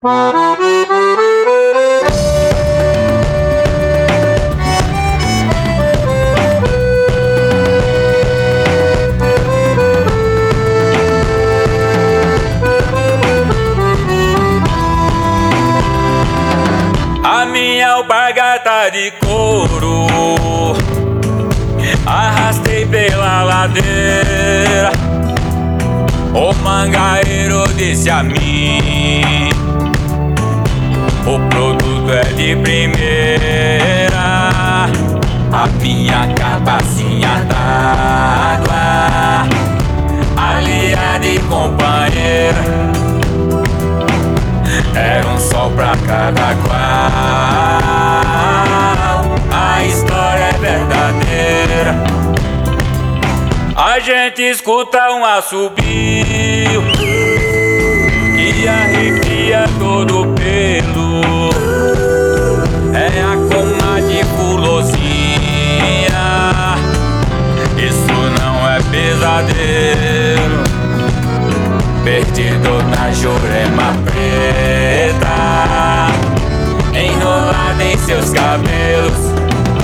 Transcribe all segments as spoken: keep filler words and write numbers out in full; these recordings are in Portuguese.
A minha alpargata de couro arrastei pela ladeira. O mangaeiro disse a mim: o produto é de primeira. A minha cabacinha d'água, aliada e companheira, era um sol pra cada qual. A história é verdadeira. A gente escuta um assobio que arrepia todo o pelo. É a comadre fulozinha, isso não é pesadelo. Perdido na Jurema preta, enrolada em seus cabelos.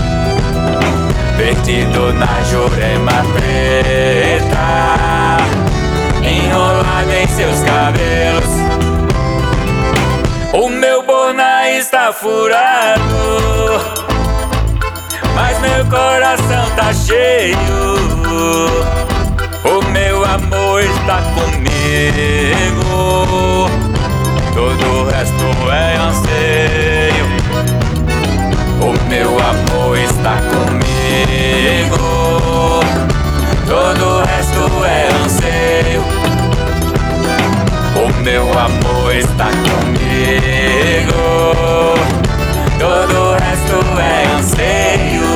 Perdido na Jurema preta, enrolada em seus cabelos. O meu borna está furado, mas meu coração tá cheio. O meu amor está comigo, todo o resto é anseio. O meu amor está comigo, todo o resto é anseio. O meu amor está comigo, todo o resto é anseio.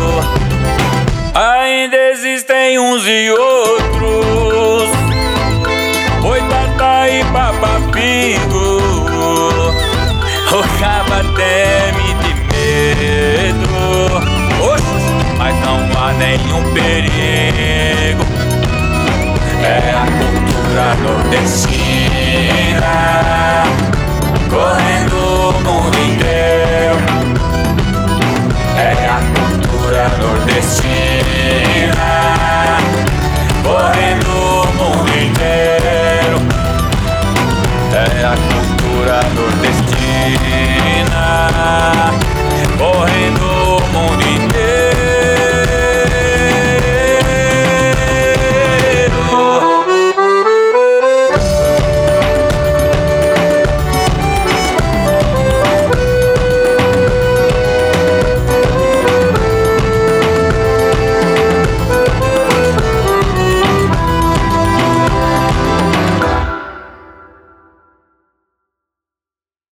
Ainda existem uns e outros, boitata e papapigo. O caba teme de medo, oxe, mas não há nenhum perigo. É a cultura nordestina correndo o mundo inteiro. É a cultura nordestina correndo o mundo inteiro. É a cultura nordestina